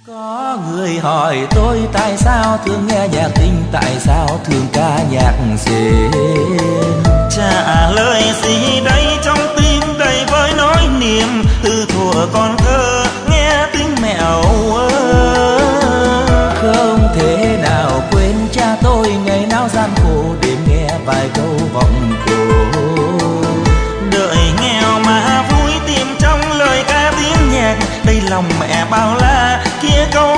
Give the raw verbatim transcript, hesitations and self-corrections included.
Có người hỏi tôi tại sao thường nghe nhạc tình, tại sao thường ca nhạc rền. Trả lời gì đây, trong tim đầy với nỗi niềm từ thuở còn thơ nghe tiếng mẹ âu ơ. Không thể nào quên cha tôi ngày nào gian khổ, đêm nghe vài câu vọng cổ. Đời nghèo mà vui tìm trong lời ca tiếng nhạc, đây lòng mẹ bao la kia câu